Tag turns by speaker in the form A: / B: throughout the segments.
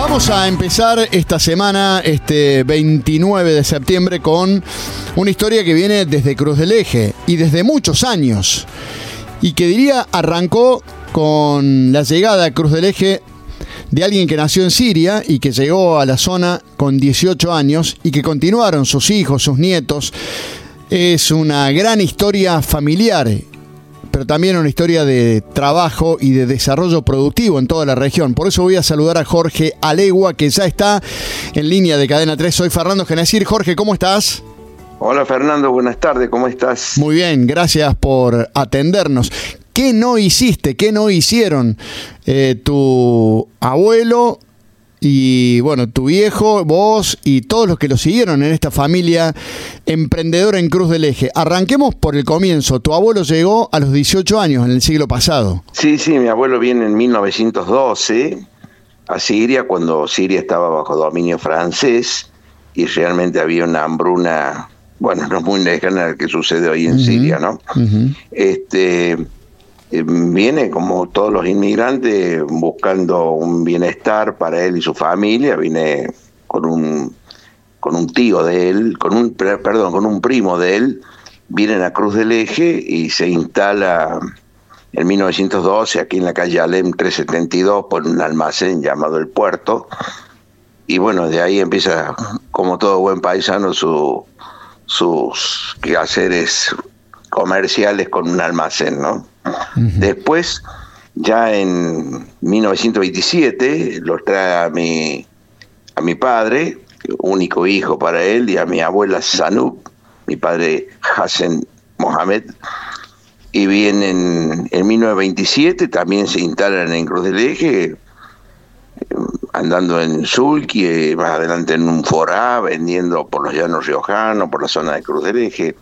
A: Vamos a empezar esta semana, este 29 de septiembre, con una historia que viene desde Cruz del Eje y desde muchos años. Y que diría arrancó con la llegada a Cruz del Eje de alguien que nació en Siria y que llegó a la zona con 18 años y que continuaron sus hijos, sus nietos. Es una gran historia familiar, pero también una historia de trabajo y de desarrollo productivo en toda la región. Por eso voy a saludar a Jorge Alegua, que ya está en línea de Cadena 3. Soy Fernando Genacir. Jorge, ¿cómo estás?
B: Hola Fernando, buenas tardes, ¿cómo estás?
A: Muy bien, gracias por atendernos. ¿Qué no hiciste, qué no hicieron tu abuelo y, bueno, tu viejo, vos y todos los que lo siguieron en esta familia emprendedora en Cruz del Eje? Arranquemos por el comienzo. Tu abuelo llegó a los 18 años en el siglo pasado.
B: Sí, mi abuelo viene en 1912 a Siria, cuando Siria estaba bajo dominio francés y realmente había una hambruna, bueno, no es muy lejana al que sucede hoy en Siria, ¿no? Viene como todos los inmigrantes buscando un bienestar para él y su familia. Viene con un tío de él, con un primo de él. Vienen a Cruz del Eje y se instala en 1912 aquí en la calle Alem 372 por un almacén llamado El Puerto. Y bueno, de ahí empieza, como todo buen paisano, sus quehaceres comerciales con un almacén, ¿no? Uh-huh. Después, ya en 1927, los trae a mi padre, único hijo para él, y a mi abuela Sanub, mi padre Hassan Mohamed, y vienen en 1927, también se instalan en Cruz del Eje, andando en Sulki, más adelante en un Forá, vendiendo por los llanos riojanos, por la zona de Cruz del Eje.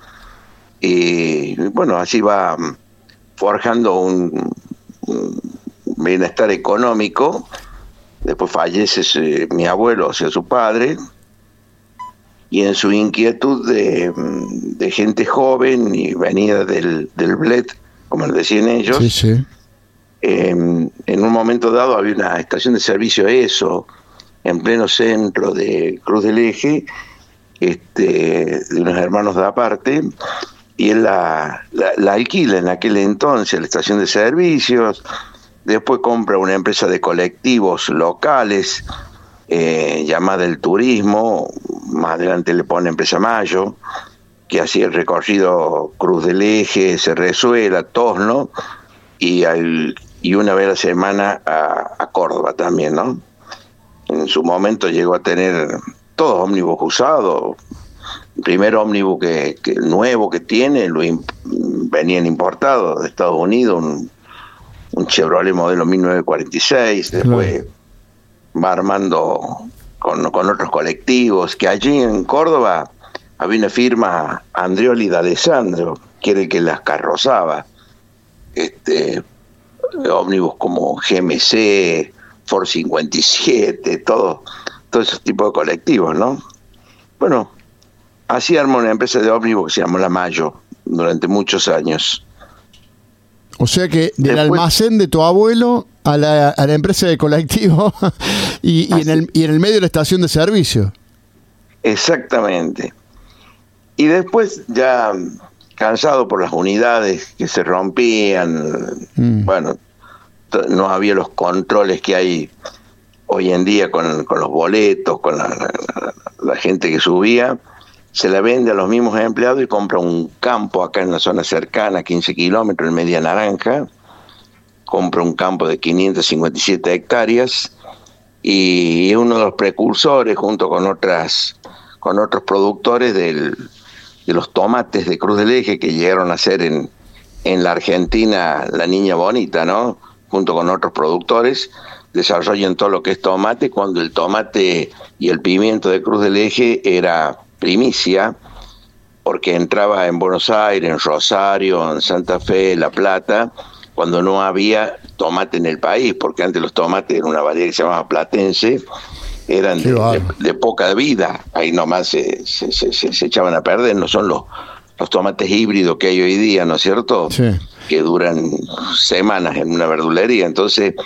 B: Y bueno, así va forjando un bienestar económico. Después fallece mi abuelo, o sea, su padre, y en su inquietud de gente joven y venida del Bled, como le decían ellos,
A: sí.
B: En un momento dado había una estación de servicio ESO en pleno centro de Cruz del Eje, de unos hermanos de aparte, y él la alquila en aquel entonces, la estación de servicios. Después compra una empresa de colectivos locales llamada El Turismo, más adelante le pone Empresa Mayo, que hacía el recorrido Cruz del Eje, Cerrezuela, Tosno, y una vez a la semana a Córdoba también, ¿no? En su momento llegó a tener todos ómnibus usados. El primer ómnibus que nuevo que tiene venían importados de Estados Unidos, un Chevrolet modelo 1946. Después va armando con otros colectivos, que allí en Córdoba había una firma, Andrioli D'Alessandro, que era el que las carrozaba. Ómnibus como GMC, Ford 57, todo ese tipo de colectivos, ¿no? Bueno, así armó una empresa de ómnibus que se llamó La Mayo durante muchos años.
A: O sea que del almacén de tu abuelo a la empresa de colectivo y en el medio de la estación de servicio.
B: Exactamente. Y después, ya cansado por las unidades que se rompían, bueno, no había los controles que hay hoy en día con los boletos, con la gente que subía. Se la vende a los mismos empleados y compra un campo acá en la zona cercana, 15 kilómetros, en Media Naranja. Compra un campo de 557 hectáreas y es uno de los precursores, junto con otros productores de los tomates de Cruz del Eje, que llegaron a ser en la Argentina la niña bonita, ¿no? Junto con otros productores, desarrollan todo lo que es tomate, cuando el tomate y el pimiento de Cruz del Eje era primicia, porque entraba en Buenos Aires, en Rosario, en Santa Fe, La Plata, cuando no había tomate en el país, porque antes los tomates eran una variedad que se llamaba platense, eran de poca vida, ahí nomás se echaban a perder. No son los tomates híbridos que hay hoy día, ¿no es cierto?
A: Sí.
B: Que duran semanas en una verdulería. Entonces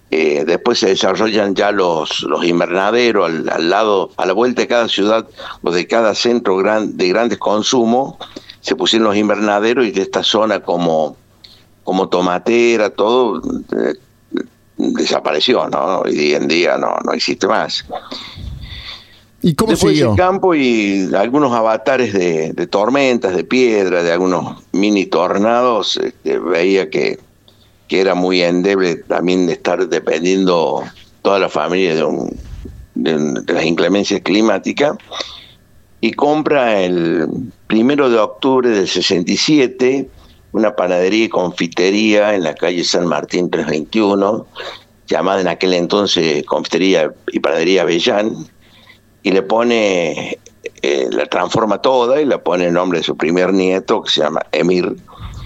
B: Después se desarrollan ya los invernaderos al lado, a la vuelta de cada ciudad o de cada centro de grandes consumos, se pusieron los invernaderos, y de esta zona como tomatera, todo desapareció, ¿no? Hoy en día no existe más.
A: ¿Y cómo
B: después
A: siguió?
B: El campo y algunos avatares de tormentas, de piedra, de algunos mini tornados, veía que era muy endeble también de estar dependiendo toda la familia de las inclemencias climáticas, y compra el 1 de octubre del 67 una panadería y confitería en la calle San Martín 321, llamada en aquel entonces Confitería y Panadería Avellán, y le pone, la transforma toda y le pone el nombre de su primer nieto, que se llama Emir,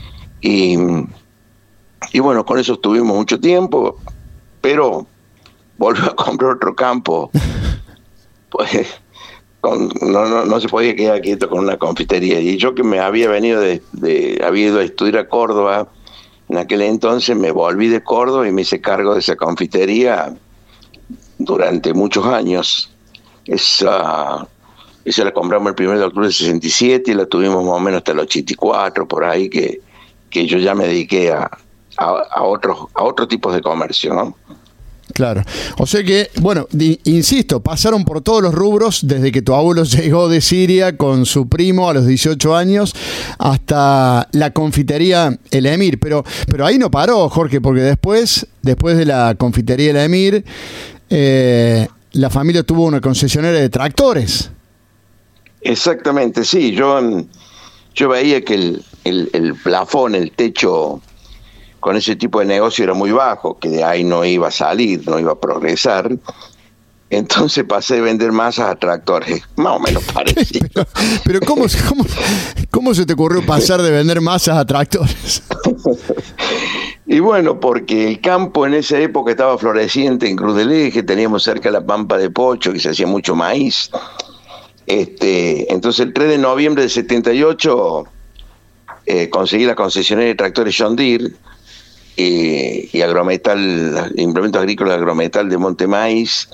B: y bueno, con eso estuvimos mucho tiempo, pero volvió a comprar otro campo. Pues no se podía quedar quieto con una confitería. Y yo, que me había venido había ido a estudiar a Córdoba, en aquel entonces me volví de Córdoba y me hice cargo de esa confitería durante muchos años. Esa la compramos el 1 de octubre del 67 y la tuvimos más o menos hasta el 84, por ahí, que yo ya me dediqué a otros tipos de comercio, ¿no?
A: Claro. O sea que, bueno, insisto, pasaron por todos los rubros, desde que tu abuelo llegó de Siria con su primo a los 18 años hasta la confitería El Emir. Pero ahí no paró, Jorge, porque después de la confitería El Emir, la familia tuvo una concesionaria de tractores.
B: Exactamente, sí. Yo veía que el plafón, el techo con ese tipo de negocio era muy bajo, que de ahí no iba a salir, no iba a progresar. Entonces pasé de vender masas a tractores, más o menos parecido.
A: pero ¿cómo se te ocurrió pasar de vender masas a tractores?
B: Y bueno, porque el campo en esa época estaba floreciente en Cruz del Eje, teníamos cerca la pampa de Pocho, que se hacía mucho maíz. Entonces el 3 de noviembre del 78 conseguí la concesionaria de tractores John Deere y Agrometal, implementos agrícolas Agrometal de Montemaíz.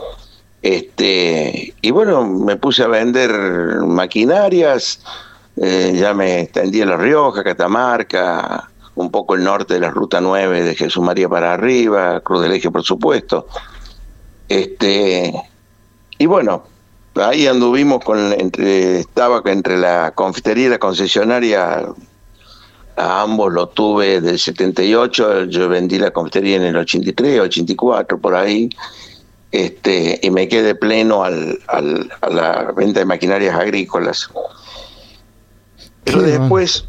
B: Y bueno, me puse a vender maquinarias, ya me extendí a La Rioja, Catamarca, un poco el norte de la Ruta 9 de Jesús María para arriba, Cruz del Eje, por supuesto. Y bueno, ahí anduvimos estaba entre la confitería y la concesionaria. A ambos lo tuve del 78, yo vendí la confitería en el 83, 84, por ahí, y me quedé pleno a la venta de maquinarias agrícolas. Pero después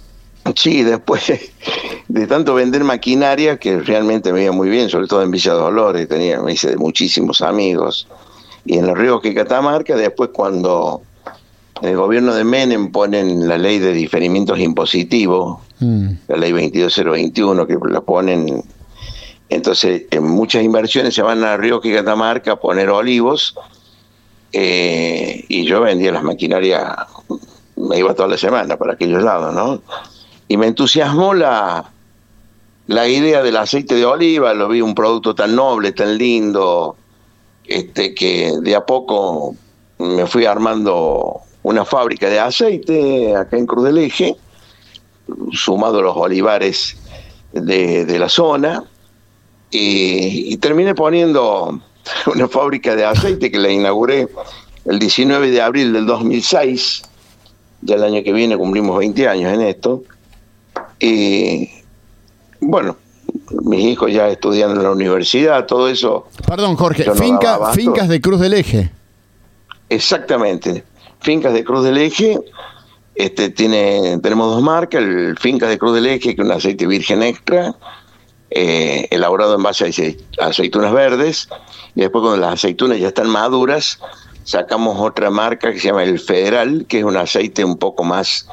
B: de tanto vender maquinaria, que realmente me iba muy bien, sobre todo en Villa Dolores, me hice de muchísimos amigos, y en La Rioja y Catamarca, después cuando el gobierno de Menem ponen la ley de diferimientos impositivos, la ley 22021, que la ponen, entonces en muchas inversiones se van a La Rioja y Catamarca a poner olivos, y yo vendía las maquinarias, me iba toda la semana para aquellos lados, ¿no? Y me entusiasmó la idea del aceite de oliva, lo vi un producto tan noble, tan lindo, que de a poco me fui armando una fábrica de aceite acá en Cruz del Eje, sumado a los olivares de la zona, y terminé poniendo una fábrica de aceite que la inauguré el 19 de abril del 2006, ya el año que viene cumplimos 20 años en esto, y bueno, mis hijos ya estudiando en la universidad, todo eso.
A: Perdón, Jorge, fincas de Cruz del Eje.
B: Exactamente. Fincas de Cruz del Eje, tenemos dos marcas, el Fincas de Cruz del Eje, que es un aceite virgen extra, elaborado en base a aceitunas verdes, y después cuando las aceitunas ya están maduras, sacamos otra marca que se llama el Federal, que es un aceite un poco más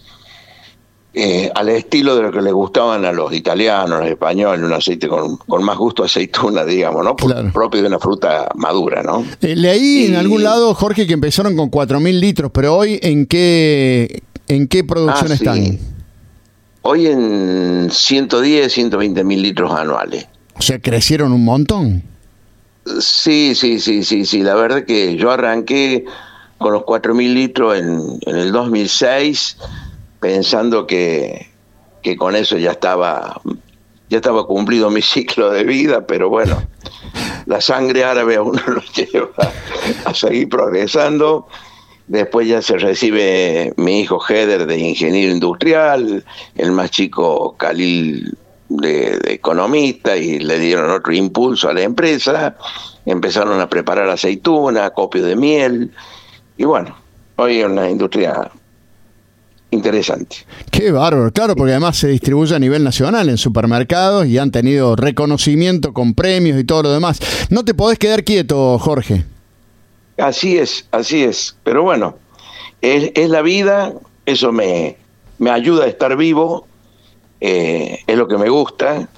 B: al estilo de lo que le gustaban a los italianos, a los españoles, un aceite con más gusto a aceituna, digamos, ¿no?
A: Claro.
B: Propio de una fruta madura, ¿no?
A: Leí en algún lado, Jorge, que empezaron con 4.000 litros, pero hoy ¿en qué producción están?
B: Hoy en 110, 120 mil litros anuales.
A: O sea, crecieron un montón.
B: Sí. La verdad que yo arranqué con los 4.000 litros en el 2006, pensando que con eso ya estaba cumplido mi ciclo de vida, pero bueno, la sangre árabe a uno lo lleva a seguir progresando. Después ya se recibe mi hijo Heder de ingeniero industrial, el más chico Khalil de economista, y le dieron otro impulso a la empresa. Empezaron a preparar aceituna, acopio de miel, y bueno, hoy es una industria interesante.
A: Qué bárbaro, claro, porque además se distribuye a nivel nacional en supermercados y han tenido reconocimiento con premios y todo lo demás. No te podés quedar quieto, Jorge.
B: Así es, pero bueno, es la vida, eso me ayuda a estar vivo, es lo que me gusta,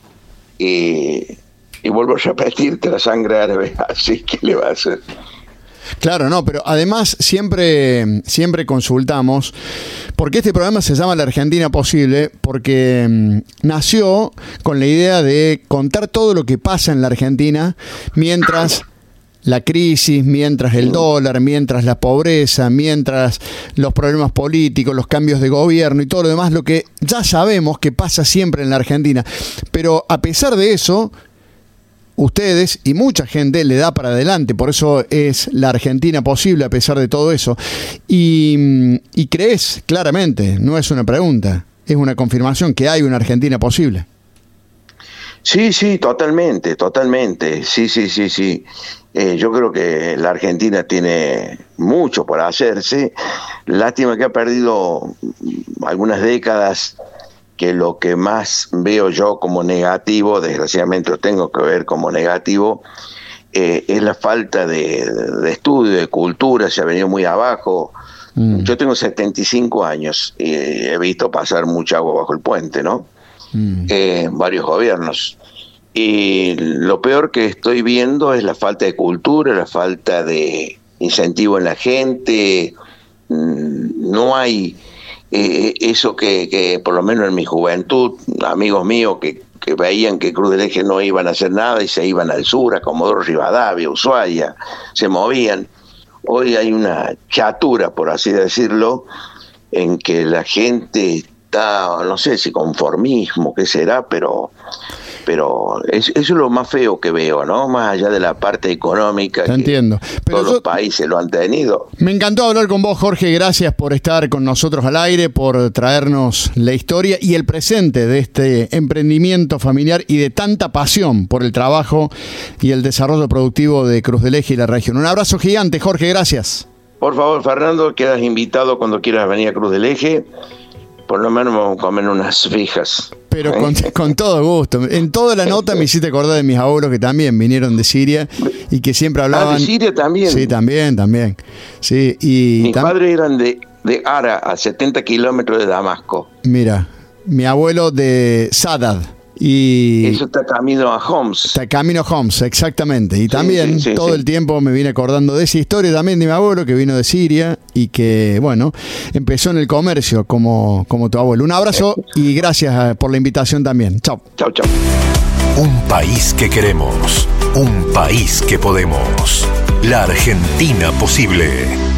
B: y vuelvo a repetirte, la sangre árabe, así que le va a hacer.
A: Claro, no, pero además siempre consultamos, porque este programa se llama La Argentina Posible, porque nació con la idea de contar todo lo que pasa en la Argentina mientras la crisis, mientras el dólar, mientras la pobreza, mientras los problemas políticos, los cambios de gobierno y todo lo demás, lo que ya sabemos que pasa siempre en la Argentina. Pero a pesar de eso, ustedes y mucha gente le da para adelante, por eso es La Argentina Posible a pesar de todo eso. Y crees claramente, no es una pregunta, es una confirmación que hay una Argentina posible.
B: Sí, totalmente, sí. Yo creo que la Argentina tiene mucho por hacerse. Lástima que ha perdido algunas décadas, que lo que más veo yo como negativo, desgraciadamente lo tengo que ver como negativo, es la falta de estudio, de cultura. Se ha venido muy abajo. Yo tengo 75 años y he visto pasar mucha agua bajo el puente, ¿no? Varios gobiernos. Y lo peor que estoy viendo es la falta de cultura, la falta de incentivo en la gente. No hay eso que por lo menos en mi juventud, amigos míos que veían que Cruz del Eje no iban a hacer nada y se iban al sur, a Comodoro Rivadavia, Ushuaia, se movían. Hoy hay una chatura, por así decirlo, en que la gente está, no sé si conformismo, qué será, pero eso es lo más feo que veo, ¿no? Más allá de la parte económica.
A: Te entiendo.
B: Pero todos los países lo han tenido.
A: Me encantó hablar con vos, Jorge. Gracias por estar con nosotros al aire, por traernos la historia y el presente de este emprendimiento familiar y de tanta pasión por el trabajo y el desarrollo productivo de Cruz del Eje y la región. Un abrazo gigante, Jorge. Gracias.
B: Por favor, Fernando, quedas invitado cuando quieras venir a Cruz del Eje. Por lo menos vamos a comer unas fijas.
A: Pero con todo gusto. En toda la nota me hiciste acordar de mis abuelos que también vinieron de Siria y que siempre hablaban...
B: ¿De Siria también?
A: Sí, también. Sí, y
B: mis padres eran de Ara, a 70 kilómetros de Damasco.
A: Mira, mi abuelo de Sadad. Y
B: eso está camino a Homs.
A: Está camino a Homs, exactamente. Y también
B: sí,
A: el tiempo me vine acordando de esa historia también de mi abuelo que vino de Siria y que, bueno, empezó en el comercio como tu abuelo. Un abrazo y gracias por la invitación también. Chau.
B: Chau.
C: Un país que queremos, un país que podemos. La Argentina Posible.